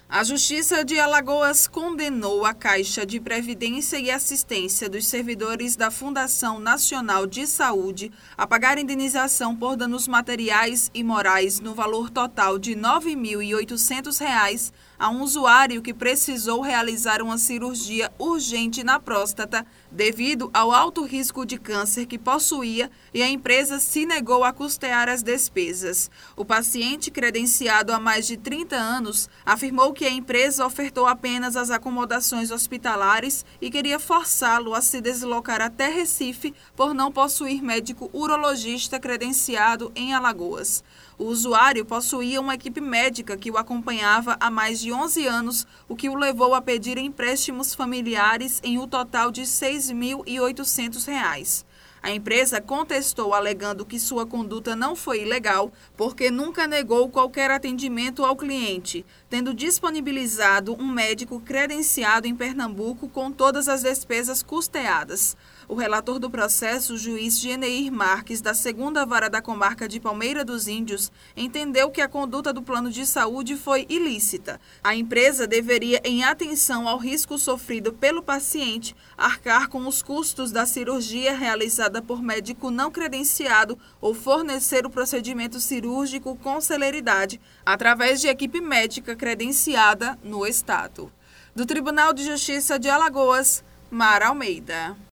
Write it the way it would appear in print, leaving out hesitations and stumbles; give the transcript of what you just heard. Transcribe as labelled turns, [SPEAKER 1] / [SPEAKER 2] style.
[SPEAKER 1] A Justiça de Alagoas condenou a Caixa de Previdência e Assistência dos servidores da Fundação Nacional de Saúde a pagar indenização por danos materiais e morais no valor total de R$ 9.800 a um usuário que precisou realizar uma cirurgia urgente na próstata devido ao alto risco de câncer que possuía e a empresa se negou a custear as despesas. O paciente, credenciado há mais de 30 anos, afirmou que a empresa ofertou apenas as acomodações hospitalares e queria forçá-lo a se deslocar até Recife por não possuir médico urologista credenciado em Alagoas. O usuário possuía uma equipe médica que o acompanhava há mais de 11 anos, o que o levou a pedir empréstimos familiares em um total de R$ 6.800. A empresa contestou, alegando que sua conduta não foi ilegal, porque nunca negou qualquer atendimento ao cliente, tendo disponibilizado um médico credenciado em Pernambuco com todas as despesas custeadas. O relator do processo, o juiz Geneir Marques, da 2ª Vara da Comarca de Palmeira dos Índios, entendeu que a conduta do plano de saúde foi ilícita. A empresa deveria, em atenção ao risco sofrido pelo paciente, arcar com os custos da cirurgia realizada por médico não credenciado ou fornecer o procedimento cirúrgico com celeridade, através de equipe médica credenciada no Estado. Do Tribunal de Justiça de Alagoas, Mara Almeida.